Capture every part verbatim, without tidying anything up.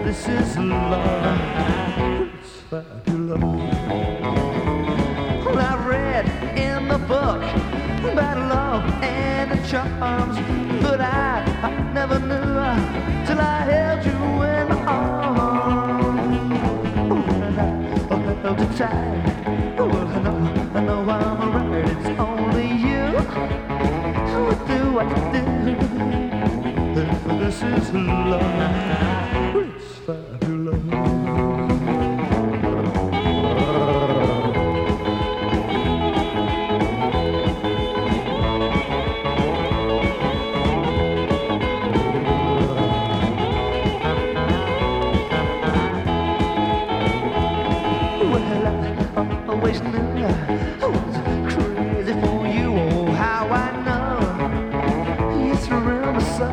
this is love. It's fabulous. Well, I read in the book about love and the charms, but I, I never knew till I held you in my arms. Oh, and I held you tight. Oh, well, I know, I know I'm right. It's only you who would do what you do. This is love. It's fabulous. Always knew I was crazy for you. Oh, how I know you thrill me so.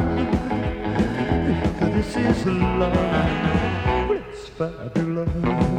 This is love. It's fabulous.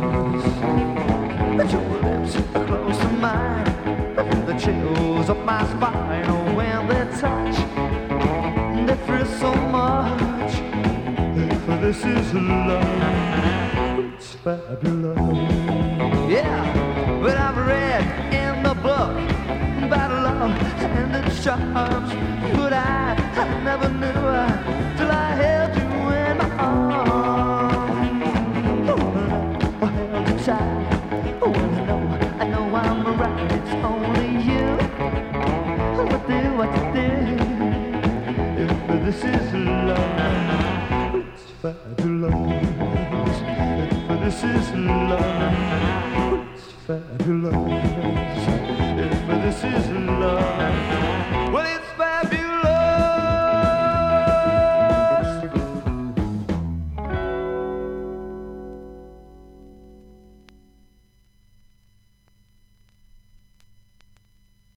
But your lips are close to mine. I feel the chills up my spine. Oh, when they touch, they thrill so much. This is love. It's fabulous. Yeah, but I've read in the book about love and its charms, but I, I never knew uh, till I held you in my arms. Oh, I held you tight. Oh, I know, I know I'm right. It's only you who would do what you did. If this is love, it's fabulous. If this is love, fabulous.